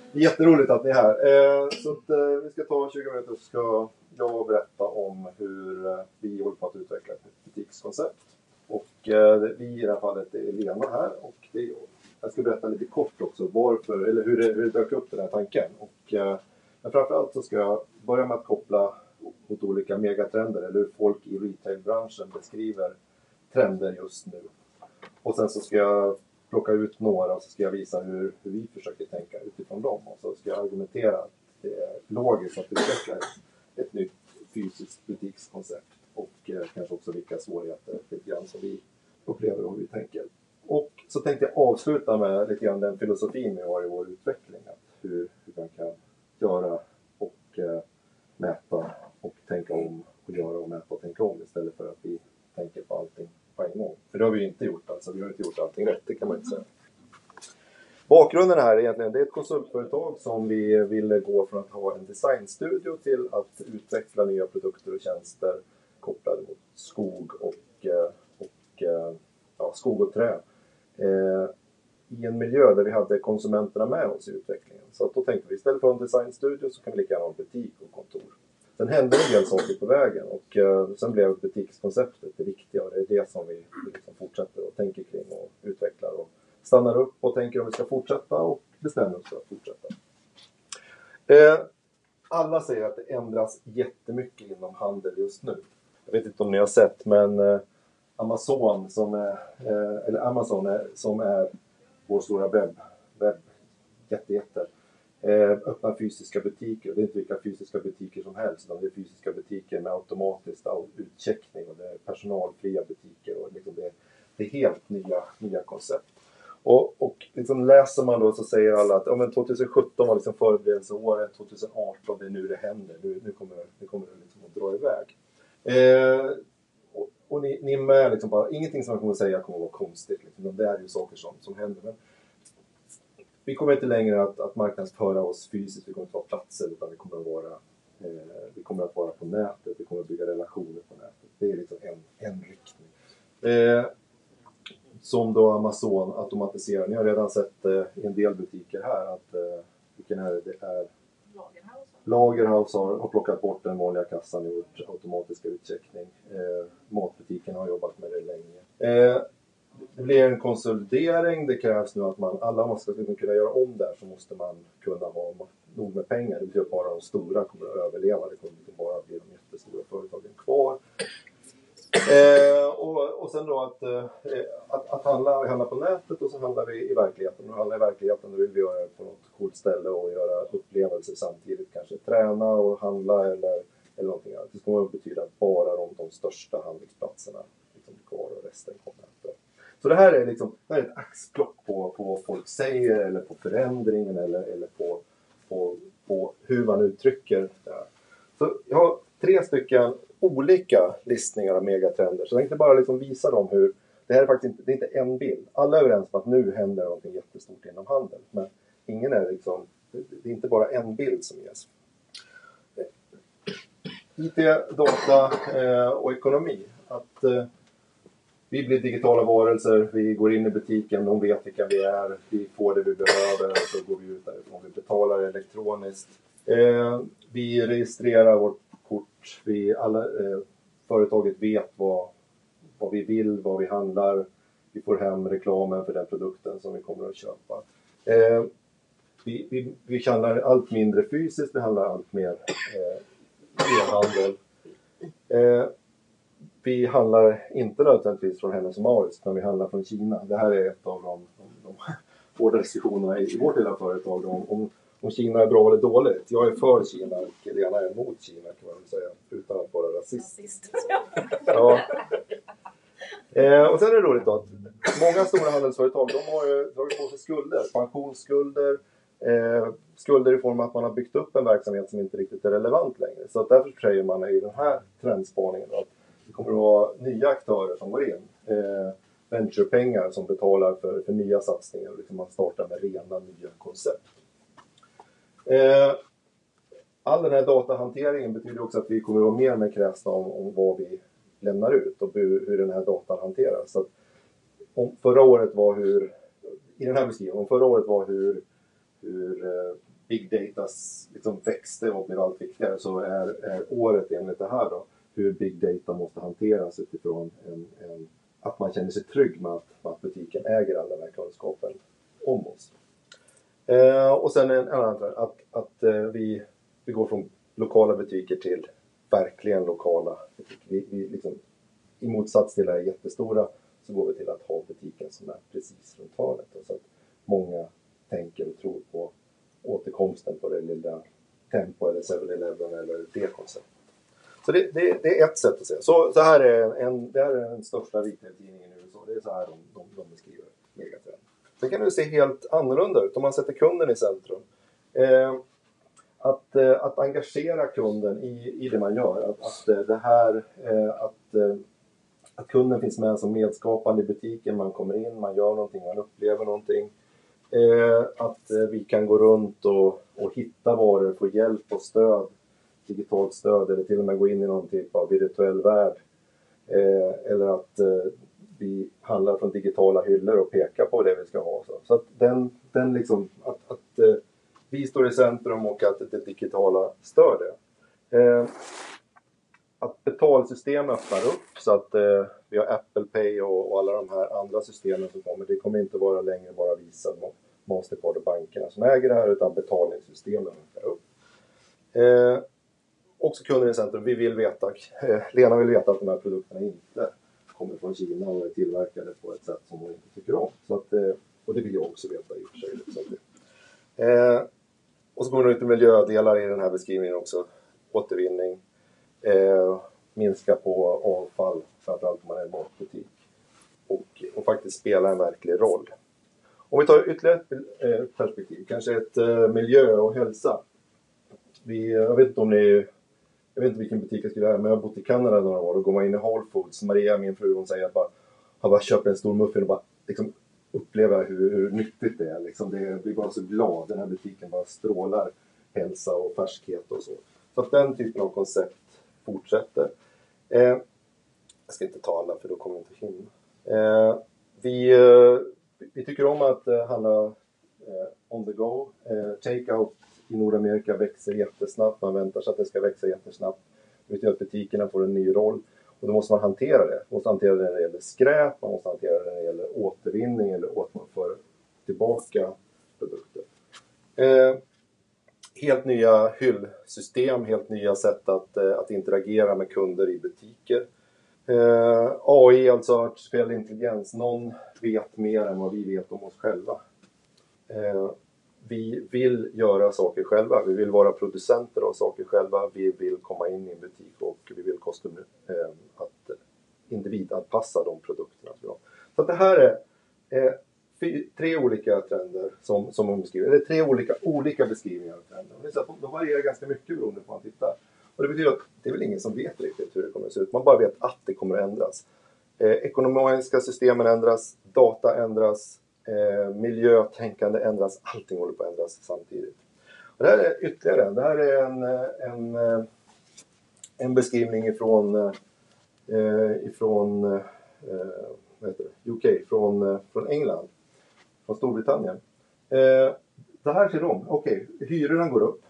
Jätteroligt att ni är här. Så att, vi ska ta 20 minuter så ska jag berätta om hur vi håller på att utveckla ett butikskoncept. Och vi i det här fallet är Lena här och det är jag. Jag ska berätta lite kort också varför, eller hur det dök upp den här tanken. Och, men framförallt så ska jag börja med att koppla mot olika megatrender eller hur folk i retailbranschen beskriver trender just nu. Och sen så ska jag plocka ut några och så ska jag visa hur vi försöker tänka utifrån dem. Och så ska jag argumentera att det är logiskt att utveckla ett nytt fysiskt butikskoncept. Och kanske också vilka svårigheter lite grann som vi upplever och hur vi tänker. Och så tänkte jag avsluta med lite grann den filosofin vi har i vår utveckling. Att hur man kan göra och mäta och tänka om och göra och mäta och tänka om istället för att vi tänker på allting på en gång. För det har vi ju inte gjort alltså. Vi har inte gjort allting rätt, det kan man inte säga. Bakgrunden här är egentligen, det är ett konsultföretag som vi ville gå från att ha en designstudio till att utveckla nya produkter och tjänster kopplade mot skog och skog och trä. I en miljö där vi hade konsumenterna med oss i utvecklingen. Så att då tänkte vi istället för en designstudio så kan vi lika gärna ha en butik och kontor. Sen hände en del saker på vägen och sen blev butikskonceptet det viktiga och det är det som vi liksom fortsätter och tänker kring och utvecklar och stannar upp och tänker om vi ska fortsätta och bestämmer oss för att fortsätta. Alla säger att det ändras jättemycket inom handel just nu. Jag vet inte om ni har sett men Amazon som är vår stora webb jätteätter. Öppna fysiska butiker. Det är inte vilka fysiska butiker som helst. Utan det är fysiska butiker med automatisk utcheckning. Och det är personalfria butiker. Och liksom det är helt nya koncept. Och liksom läser man då så säger alla att men 2017 var liksom förberedelseåret. 2018 det är nu det händer. Nu kommer det liksom att dra iväg. Och ni är med liksom bara, ingenting som man kommer att säga kommer att vara konstigt. Liksom. Det är ju saker som händer. Men vi kommer inte längre att marknadsföra oss fysiskt, vi kommer inte vara platser utan vi kommer att vara på nätet, vi kommer att bygga relationer på nätet. Det är liksom en riktning. Som då Amazon automatiserar. Ni har redan sett i en del butiker här att vilken är det är Lagerhaus har plockat bort den vanliga kassan och gjort automatisk utcheckning. Matbutiken har jobbat med det länge. Det blir en konsolidering. Det krävs nu att man ska kunna göra om där så måste man kunna ha nog med pengar. Det betyder att bara de stora kommer att överleva. Det kommer inte bara bli de jättestora företagen kvar. Och sen då att handla på nätet och så handlar vi i verkligheten. Och handla i verkligheten då vill vi göra det på något coolt ställe och göra upplevelser samtidigt. Kanske träna och handla eller någonting annat. Det kommer att betyda att bara de största handelsplatserna liksom blir kvar och resten kommer att. Så det här är liksom ett axplock på vad folk säger eller på förändringen eller på hur man uttrycker det här. Så jag har 3 stycken olika listningar av megatrender. Så jag tänkte bara liksom visa dem hur det här är faktiskt inte, det är inte en bild. Alla är överens om att nu händer någonting jättestort inom handel. Men ingen är liksom, det är inte bara en bild som ges. IT, data och ekonomi. Att vi blir digitala varelser, vi går in i butiken, de vet vilka vi är, vi får det vi behöver och så går vi ut därifrån. Vi betalar elektroniskt. Vi registrerar vårt kort, företaget vet vad vi vill, vad vi handlar. Vi får hem reklamen för den produkten som vi kommer att köpa. Vi handlar allt mindre fysiskt, vi handlar allt mer e-handel. Vi handlar inte nödvändigtvis från Hennes & Mauritz, utan vi handlar från Kina. Det här är ett av de hårda diskussionerna i vårt lilla företag om Kina är bra eller dåligt. Jag är för Kina och Lena är emot Kina kan man säga, utan att vara rasist. Ja. Och sen är det roligt då att många stora handelsföretag de har ju dragit på sig skulder, pensionsskulder, skulder i form av att man har byggt upp en verksamhet som inte riktigt är relevant längre. Så att därför säger man i den här trendspaningen att det kommer att vara nya aktörer som går in. Venturepengar som betalar för nya satsningar och liksom man startar med rena nya koncept. All den här datahanteringen betyder också att vi kommer att vara mer med krävsta om vad vi lämnar ut och hur den här datan hanteras. Så att förra året var hur big datas liksom växte och blev allt viktigare, så är året enligt det här då hur big data måste hanteras utifrån att man känner sig trygg med att butiken äger all den här kunskapen om oss. Och sen en annan att vi går från lokala butiker till verkligen lokala butiker. Vi liksom, i motsats till det här jättestora, så går vi till att ha butiken som är precis runt hörnet. Så att många tänker och tror på återkomsten på det lilla Tempo eller 7-Eleven eller det konceptet. Så det är ett sätt att säga. Så här det här är den största retail-tidningen i USA. Det är så här de beskriver megatrend. Sen kan det se helt annorlunda ut om man sätter kunden i centrum. Att engagera kunden i det man gör. Att kunden finns med som medskapande i butiken. Man kommer in, man gör någonting, man upplever någonting. Att vi kan gå runt och hitta varor, få hjälp och stöd, digitalt stöd, eller till och med gå in i någon typ av virtuell värld. Eller att vi handlar från digitala hyllor och pekar på det vi ska ha. Så att den liksom, att vi står i centrum och att det digitala stör det. Att betalsystem öppnar upp så att vi har Apple Pay och alla de här andra systemen som kommer. Det kommer inte vara längre bara Visa, Mastercard och bankerna som äger det här, utan betalningssystemen öppnar upp. Också kunder i centrum. Vi vill veta, Lena vill veta att de här produkterna inte kommer från Kina och är tillverkade på ett sätt som hon inte tycker om. Så att, och det vill jag också veta i och för sig. Och så kommer det lite miljödelar i den här beskrivningen också. Återvinning. Minska på avfall, framförallt om man är en matbutik. Och faktiskt spela en verklig roll. Om vi tar ytterligare ett perspektiv, kanske ett miljö och hälsa. Jag vet inte vilken butik jag skulle göra, men jag har bott i Kanada några år och går man in i Whole Foods. Maria, min fru, hon säger att jag bara köper en stor muffin och bara liksom uppleva hur nyttigt det är. Liksom det blir bara så glad, den här butiken bara strålar hälsa och färskhet och så. Så att den typen av koncept fortsätter. Jag ska inte ta alla för då kommer jag inte hinna. Vi tycker om att handla on the go. Take-out i Nordamerika växer jättesnabbt. Man väntar sig att det ska växa jättesnabbt. Det betyder att butikerna får en ny roll. Och då måste man hantera det. Man måste hantera det när det gäller skräp. Man måste hantera det när det gäller återvinning eller återföra tillbaka produkter. Helt nya hyllsystem, helt nya sätt att interagera med kunder i butiker. AI, alltså artificiell intelligens. Någon vet mer än vad vi vet om oss själva. Vi vill göra saker själva. Vi vill vara producenter av saker själva. Vi vill komma in i en butik och vi vill att individanpassa de produkterna. Så att det här är tre olika trender som hon beskriver. Eller tre olika beskrivningar av trender. De varierar ganska mycket beroende på vad man tittar. Och det betyder att det är väl ingen som vet riktigt hur det kommer att se ut. Man bara vet att det kommer att ändras. Ekonomiska systemen ändras, data ändras, miljötänkande ändras, allting håller på att ändras samtidigt. Och det här är ytterligare en. Det här är en beskrivning ifrån UK, från England, från Storbritannien. Det här ser de. Okej, hyrorna går upp.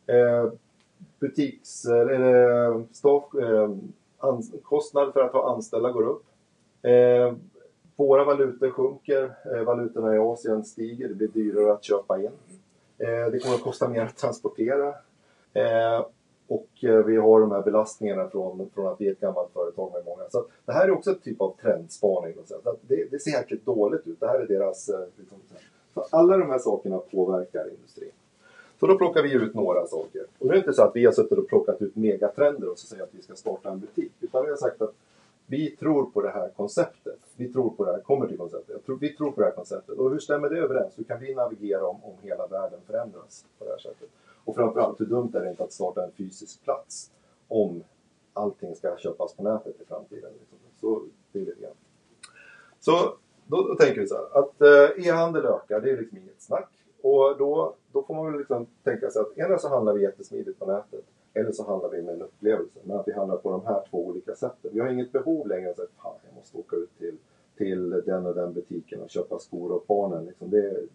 Kostnader för att ha anställda går upp. Våra valutor sjunker. Valutorna i Asien stiger. Det blir dyrare att köpa in. Det kommer att kosta mer att transportera. Och vi har de här belastningarna från att vi är ett gammalt företag med många. Så det här är också ett typ av trendspaning. Det ser jäkligt dåligt ut. Det här är deras... Så alla de här sakerna påverkar industrin. Så då plockar vi ut några saker. Och det är inte så att vi har suttit och plockat ut megatrender och så säger att vi ska starta en butik. Utan vi har sagt att vi tror på det här konceptet. Vi tror på det här, kommer till konceptet. Vi tror på det här konceptet. Och hur stämmer det överens? Hur kan vi navigera om hela världen förändras på det här sättet? Och framförallt, hur dumt är det inte att starta en fysisk plats om allting ska köpas på nätet i framtiden? Så det är det igen. Så då tänker vi så här, att e-handel ökar, det är liksom inget snack. Och då får man väl liksom tänka sig att ena så handlar vi jättesmidigt på nätet. Eller så handlar vi med en upplevelse. Men att vi handlar på de här två olika sätten. Vi har inget behov längre att säga att jag måste åka ut till den och den butiken och köpa skor och barnen. Liksom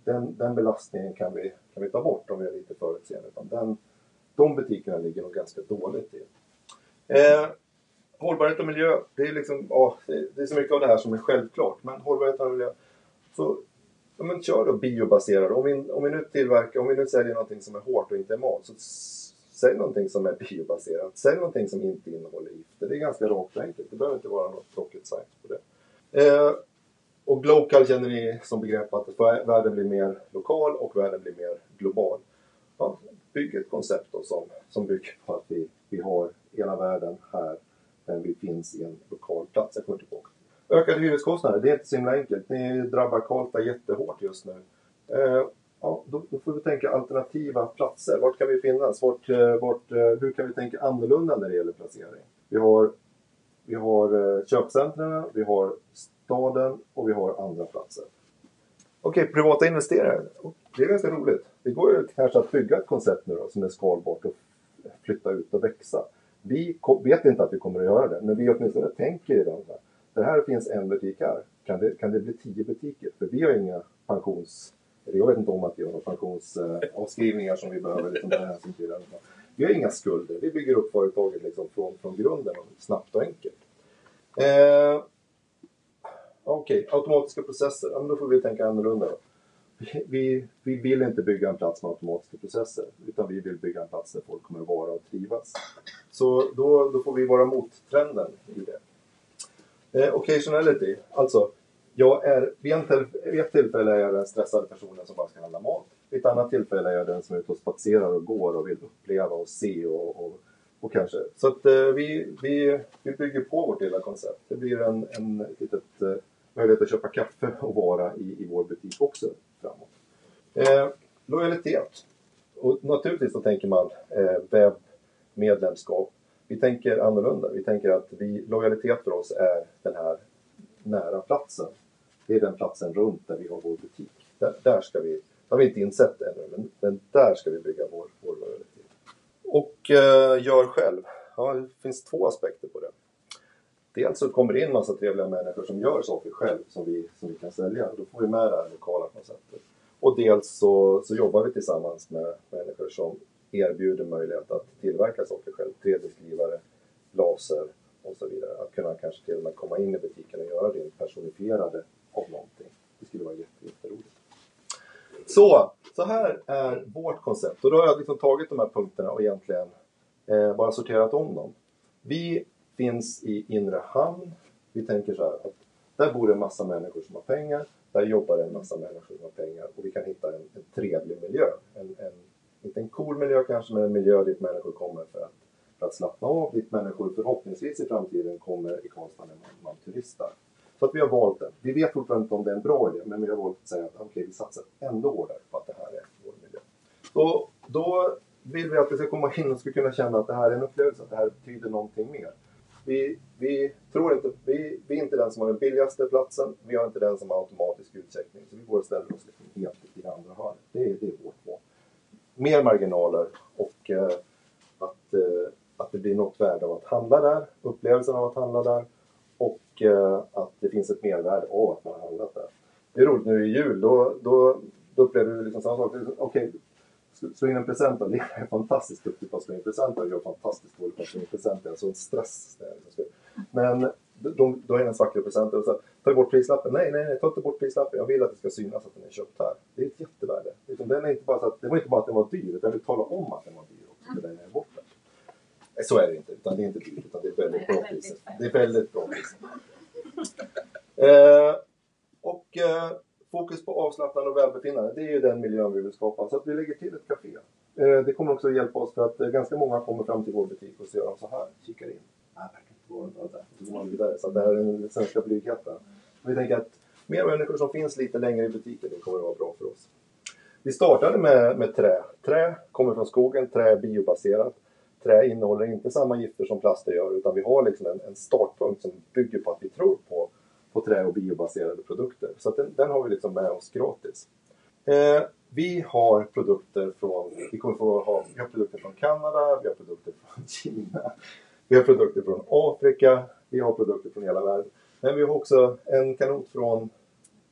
den belastningen kan vi ta bort om vi är lite förutseende. De butikerna ligger nog ganska dåligt till. Hållbarhet och miljö, det är liksom, det är så mycket av det här som är självklart. Men hållbarhet och miljö, så kör då biobaserad. Om vi nu säljer någonting som är hårt och inte är mat, så sälj någonting som är biobaserat. Sälj någonting som inte innehåller gifter. Det är ganska rakt och enkelt. Det behöver inte vara något rocket science på det. Och global känner ni som begrepp att världen blir mer lokal och världen blir mer global. Ja, bygg ett koncept då som bygger på att vi har hela världen här, men vi finns i en lokal plats. Jag kommer tillbaka. Ökade hyreskostnader, det är inte så himla enkelt. Ni drabbar Karlstad jättehårt just nu. Då får vi tänka alternativa platser. Vart kan vi finnas? Hur kan vi tänka annorlunda när det gäller placering? Vi har köpcentren, vi har staden och vi har andra platser. Okej, privata investerare. Det är ganska roligt. Det går ju kanske att bygga ett koncept nu då, som är skalbart och flytta ut och växa. Vi vet inte att vi kommer att göra det, men vi åtminstone tänker i den här. Det här finns en butik här. Kan det bli 10 butiker? För vi har inga jag vet inte om att vi har några pensionsavskrivningar som vi behöver liksom ta hänsyn till. Vi har inga skulder. Vi bygger upp företaget liksom från grunden och snabbt och enkelt. Okej, automatiska processer. Ja, men då får vi tänka annorlunda då. Vi vill inte bygga en plats med automatiska processer, utan vi vill bygga en plats där folk kommer att vara och trivas. Så då får vi vara mottrenden i det. Occasionality, alltså vid ett tillfälle är jag den stressade personen som bara ska handla mat. Vid ett annat tillfälle är jag den som är ute och spatserar och går och vill uppleva och se och kanske. Så att vi bygger på vårt lilla koncept. Det blir en litet möjlighet att köpa kaffe och vara i vår butik också framåt. Lojalitet. Och naturligtvis så tänker man webbmedlemskap. Vi tänker annorlunda. Vi tänker att lojalitet för oss är den här nära platsen. Det är den platsen runt där vi har vår butik. Där ska vi, det har vi inte insett ännu, men där ska vi bygga vår lojalitet. Och gör själv. Ja, det finns 2 aspekter på det. Dels så kommer det in en massa trevliga människor som gör saker själv som vi kan sälja. Då får vi med det här lokala konceptet. Och dels så jobbar vi tillsammans med människor som erbjuder möjlighet att tillverka saker själv. 3D-skrivare, laser och så vidare. Att kunna kanske till och med komma in i butiken och göra det personifierade av någonting. Det skulle vara jätteroligt. Så här är vårt koncept. Och då har jag liksom tagit de här punkterna och egentligen bara sorterat om dem. Vi finns i Inre Hamn. Vi tänker så här att där bor en massa människor som har pengar. Där jobbar en massa människor som har pengar. Och vi kan hitta en trevlig miljö. Inte en cool miljö kanske, men en miljö dit människor kommer för att slappna av. Dit människor förhoppningsvis i framtiden kommer i Karlstad när man turistar. Så att vi har valt den. Vi vet fortfarande inte om det är en bra idé, men vi har valt att säga att vi satsar ändå hårdare på att det här är vår miljö. Då vill vi att vi ska komma in och ska kunna känna att det här är en upplevelse, att det här betyder någonting mer. Vi tror inte, vi är inte den som har den billigaste platsen, vi har inte den som har automatisk utcheckning, så vi går och ställer oss helt i det andra hörnet. Det är vårt mål. Mer marginaler och att det blir något värde av att handla där, upplevelsen av att handla där och att det finns ett mervärde av att man har handlat där. Det är roligt nu i jul, då upplever du liksom samma sak. Okej, slå in en present då. Det är fantastiskt duktigt på att slå in presenter. Jag gör fantastiskt dåligt på att slå in presenter. Alltså en stress. Men då är det en svacklare presenter. Och så tar bort prislappen. Nej, ta inte bort prislappen. Jag vill att det ska synas att den är köpt här. Det är ett jättevärde. Den är inte bara så att, det var inte bara att den var dyr. Utan jag vill tala om att den var dyr också. För den är borta. Så är det inte. Utan det är inte dyrt. Utan det är väldigt bra priser. Det är väldigt bra priser. Fokus på avslappnande och välbefinnande, det är ju den miljön vi vill skapa. Så att vi lägger till ett café. Det kommer också att hjälpa oss för att ganska många kommer fram till vår butik och ser så här, kikar in. Så går man vidare. Så det här är den svenska blygheten. Vi tänker att mer människor som finns lite längre i butiken, det kommer att vara bra för oss. Vi startade med trä. Trä kommer från skogen, trä är biobaserat. Trä innehåller inte samma gifter som plaster gör, utan vi har liksom en startpunkt som bygger på att vi tror på trä- och biobaserade produkter. Så att den har vi liksom med oss gratis. Vi har produkter vi har produkter från Kanada, vi har produkter från Kina, vi har produkter från Afrika, vi har produkter från hela världen. Men vi har också en kanot från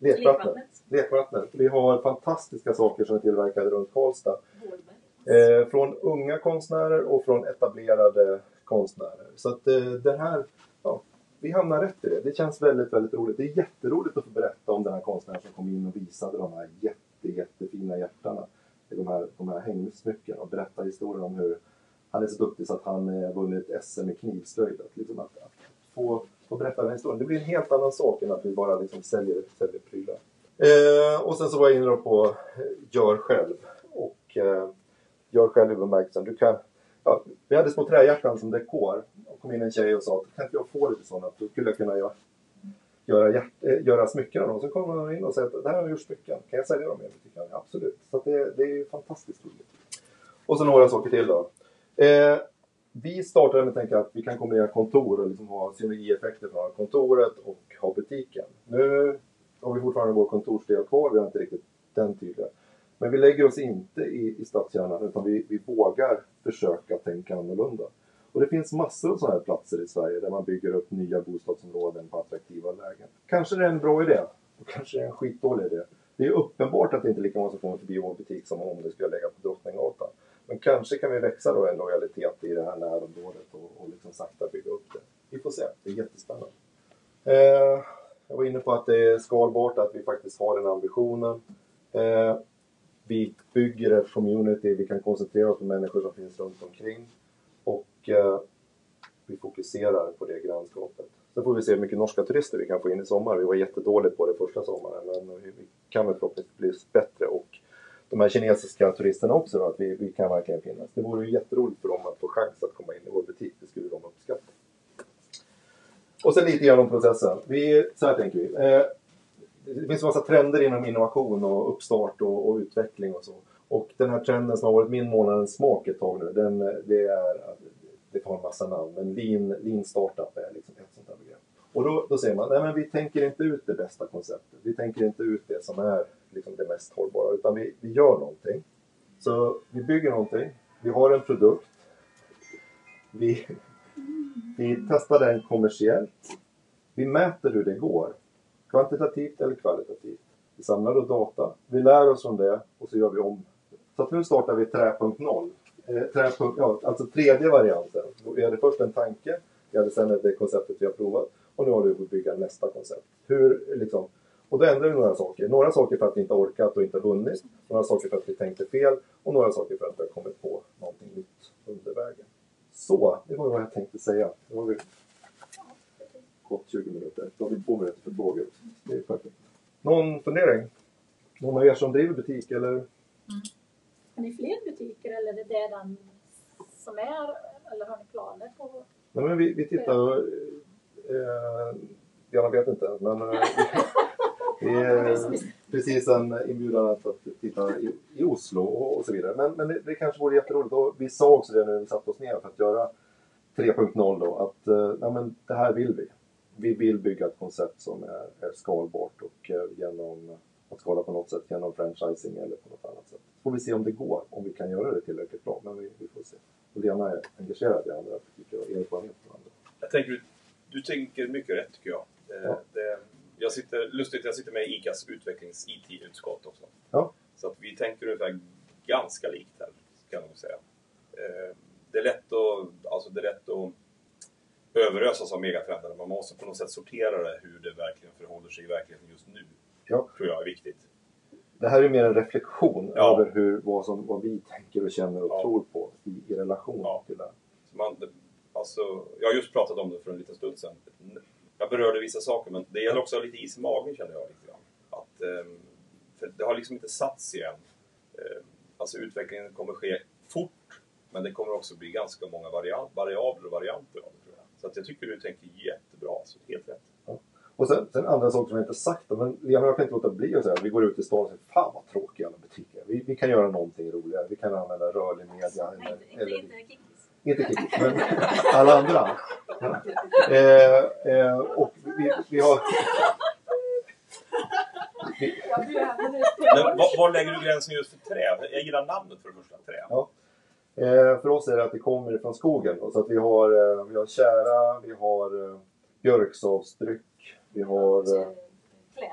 Lekvattnet. Vi har fantastiska saker som är tillverkade runt Karlstad. Från unga konstnärer och från etablerade konstnärer. Så att den här, vi hamnar rätt i det. Det känns väldigt, väldigt roligt. Det är jätteroligt att få berätta om den här konstnären som kom in och visade de här jättefina hjärtarna. De här hängsmycken och berätta historien om hur han är så duktig så att han vunnit SM i knivslöjd. Liksom att få berätta den historien. Det blir en helt annan sak än att vi bara liksom säljer prylar. Och sen så var jag inne på gör själv. Och gör själv i bemärkelsen. Du kan, vi hade små trähjärtan som dekor. Och kom in en tjej och sa att kan inte jag få lite sådana? Då skulle jag kunna göra smycken av dem. Så kommer man in och säger att det här har gjort smycken. Kan jag sälja dem i butiken? Absolut. Så att det är fantastiskt roligt. Och så några saker till då. Vi startade med att tänka att vi kan kombinera kontor och liksom ha synergieffekter från kontoret och ha butiken. Nu har vi fortfarande vår kontorsdel kvar. Vi har inte riktigt den tydliga. Men vi lägger oss inte i stadskärnan utan vi vågar försöka tänka annorlunda. Och det finns massor av sådana här platser i Sverige där man bygger upp nya bostadsområden på attraktiva lägen. Kanske det är en bra idé och kanske det är en skitdålig idé. Det är uppenbart att det inte är lika många som kommer förbi vår butik som om det skulle lägga på Drottninggatan. Men kanske kan vi växa då en lojalitet i det här närområdet och liksom sakta bygga upp det. Vi får se, det är jättespännande. Jag var inne på att det är skalbart, att vi faktiskt har den ambitionen. Vi bygger ett community, vi kan koncentrera oss på människor som finns runt omkring. Och vi fokuserar på det grannskapet. Sen får vi se hur mycket norska turister vi kan få in i sommar. Vi var jättedåligt på det första sommaren, men vi kan väl förhoppningsvis bli bättre. Och de här kinesiska turisterna också då, att vi kan verkligen finnas. Det vore ju jätteroligt för dem att få chans att komma in i vår butik. Det skulle de uppskatta. Och sen lite grann om processen. Så här tänker vi. Det finns en massa trender inom innovation och uppstart och utveckling och så. Och den här trenden som har varit min månadens smak ett tag nu, det tar en massa namn. Men lean startup är liksom ett sånt här begrepp. Och då säger man, nej men vi tänker inte ut det bästa konceptet. Vi tänker inte ut det som är liksom det mest hållbara. Utan vi gör någonting. Så vi bygger någonting. Vi har en produkt. Vi testar den kommersiellt. Vi mäter hur det går. Kvantitativt eller kvalitativt. Vi samlar då data. Vi lär oss om det och så gör vi om. Så att nu startar vi 3.0. Alltså tredje varianten. Vi hade först en tanke. Vi hade sen det konceptet vi har provat. Och nu har vi fått bygga nästa koncept. Och då ändrar vi några saker. Några saker för att vi inte orkat och inte vunnit. Några saker för att vi tänkte fel. Och några saker för att vi har kommit på någonting nytt under vägen. Så, det var vad jag tänkte säga. Nu har vi gått 20 minuter. Då har vi påbörjat för frågor. Det är perfekt. Någon fundering? Någon av er som driver butik eller? Har ni fler butiker eller är det den som är? Eller har ni planer på? Nej, men vi tittar. Jag vet inte. Men vi är precis en inbjudan att titta i Oslo och så vidare. Men det kanske vore jätteroligt. Och vi sa också det när vi satt oss ner för att göra 3.0 då. Att men det här vill vi. Vi vill bygga ett koncept som är skalbart och genom att skala på något sätt genom franchising eller på något annat sätt. Får vi se om det går, om vi kan göra det tillräckligt bra, men vi får se. Och Lena är engagerad i andra butiker och erfarenhet från andra. Jag tänker, du tänker mycket rätt tycker jag. Jag sitter med i ICAs utvecklings-IT-utskott också. Ja. Så att vi tänker ungefär ganska likt här, kan man säga. Det är lätt att överösas av megatrender. Man måste på något sätt sortera det hur det verkligen förhåller sig i verkligheten just nu. Ja. Tror jag är viktigt. Det här är mer en reflektion över vad vi tänker och känner och tror på i relation till det. Jag har just pratat om det för en liten stund sedan. Jag berörde vissa saker, men det gäller också lite is i magen känner jag lite grann. För det har liksom inte satts igen. Utvecklingen kommer ske fort, men det kommer också bli ganska många variabler och varianter av det tror jag. Så att jag tycker du tänker jättebra, så helt rätt. Ja. Och sen andra saker som jag inte sagt, men Lena, jag kan inte låta bli att säga att vi går ut i stan och säger fan vad tråkiga alla butiker. Vi kan göra någonting roligare, vi kan använda rörlig media. Inte Kickis, men alla andra. Och vi har... Men var lägger du gränsen just för trä? Jag gillar namnet för det första, trä. Ja. För oss är det att det kommer från skogen. Så att vi har kära, vi har björksavstryck, vi har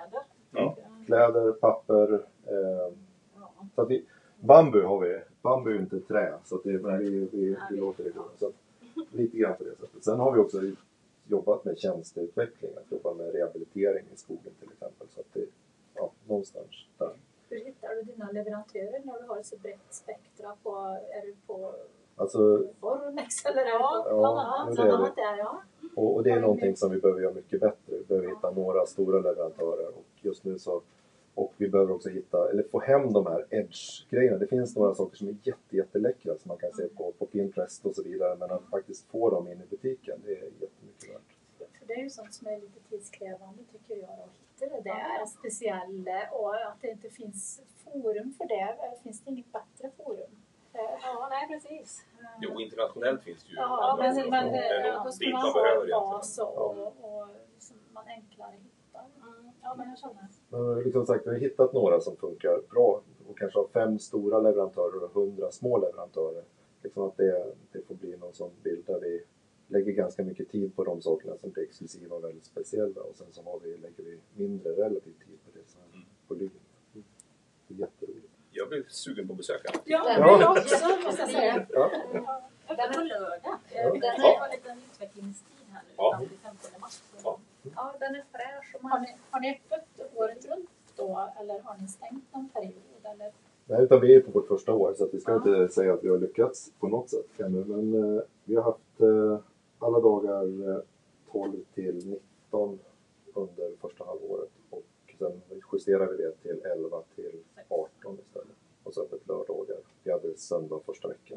Ja. Kläder, papper. Så att bambu har vi. Bambu är inte trä. Så att vi låter det gå. Så att, lite grann på det sättet. Sen har vi också jobbat med tjänsteutveckling. Att jobba med rehabilitering i skogen till exempel. Så att det någonstans där. Hur hittar du dina leverantörer när du har så brett spektra på, är du på Formex eller bland annat där, ja. Och det är någonting som vi behöver göra mycket bättre. Vi behöver hitta några stora leverantörer och just nu så, och vi behöver också få hem de här edge-grejerna. Det finns några saker som är jätteläckra som man kan se på Pinterest och så vidare, men att faktiskt få dem in i butiken, det är jättemycket värt. För det är ju sånt som är lite tidskrävande tycker jag, att hitta det där speciella och att det inte finns forum för det. Finns det inget bättre forum? Ja, nej precis. Jo, internationellt finns det ju. Ja, men då skulle man ha en bas och liksom man enklare hittar. Ja, men jag känner. Men liksom sagt, vi har hittat några som funkar bra och kanske har 5 stora leverantörer och 100 små leverantörer. Liksom att det får bli någon sån bild där vi lägger ganska mycket tid på de sakerna som blir exklusiva och väldigt speciella och sen så lägger vi mindre relativ tid på det som är volym. Det är jätteroligt. Jag blev sugen på att besöka. Ja, jag också måste jag säga. Den är på lördag. Den är en liten utvecklingstid här nu fram till 15 mars. Ja, den är fräsch. Och har ni öppet året runt då eller har ni stängt någon period? Eller? Nej, utan vi är på vårt första år så att vi ska inte säga att vi har lyckats på något sätt ännu. Men vi har haft alla dagar 12 till 19 under första halvåret och sen justerar vi det till 11 till 18 istället. Och så öppet lördagar. Vi hade söndag första veckan.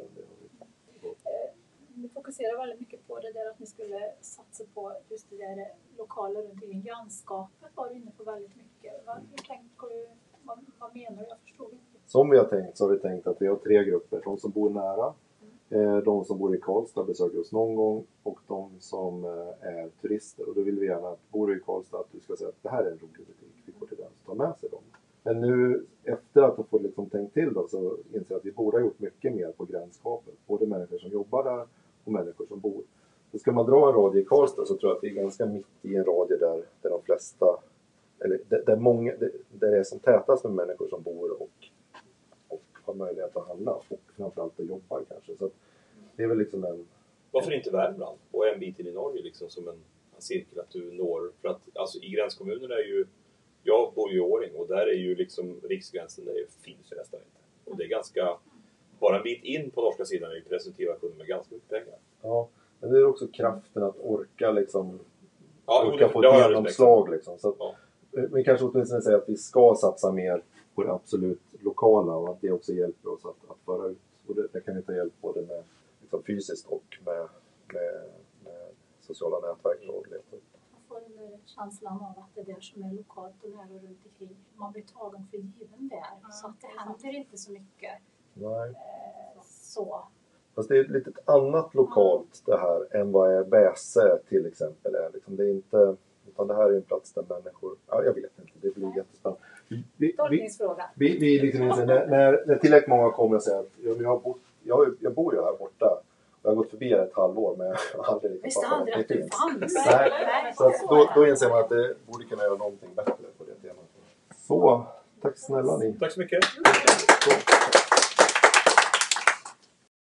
Ni fokuserar väldigt mycket på det där att ni skulle satsa på just det där lokaler runt omkring grannskapet var du inne på väldigt mycket. Hur tänker du? Vad menar du? Jag förstår inte. Som vi har tänkt så har vi tänkt att vi har 3 grupper. De som bor nära, de som bor i Karlstad besöker oss någon gång och de som är turister. Och då vill vi gärna att bor du i Karlstad att du ska säga att det här är en rolig butik. Vi får till den så ta med sig dem. Men nu efter att ha fått tänkt till då, så inser jag att vi borde ha gjort mycket mer på grannskapet. Både människor som jobbar där och människor som bor. Så ska man dra en radie i Karlstad så tror jag att vi är ganska mitt i en radie där de flesta, eller där det är som tätast med människor som bor och har möjlighet att handla och framförallt att jobba kanske. Så att det är väl liksom en... Varför inte Värmland och en bit in i Norge liksom som en cirkel att du når? För att alltså, i gränskommunerna är ju, jag bor ju i Åring och där är ju liksom riksgränsen, det finns ju nästan inte. Och det är ganska, bara en bit in på norska sidan är ju presumtiva kunder med ganska mycket pengar. Ja, men det är också kraften att orka liksom, orka få ett genomslag liksom. Så att, vi kanske åtminstone säger att vi ska satsa mer på det absolut lokala och att det också hjälper oss att föra ut. Och det kan vi ta hjälp både med liksom, fysiskt och med sociala nätverk. Och man får den där känslan av att det där som är lokalt och nära runt omkring, man blir tagen för given där. Så att det händer inte så mycket. Nej. Så. Fast det är ett litet annat lokalt det här än vad Bäse till exempel är. Liksom, det är inte... Utan det här är en plats där människor... Ja, jag vet inte. Det blir jättespännande. Tolkningsfråga. Vi liksom inser, när tillräckligt många kommer och säger att jag bor ju här borta. Jag har gått förbi ett halvår men jag har aldrig liksom fattat att det finns. Nej. Så att då inser man att det borde kunna göra någonting bättre på det temat. Så, tack snälla ni. Tack så mycket.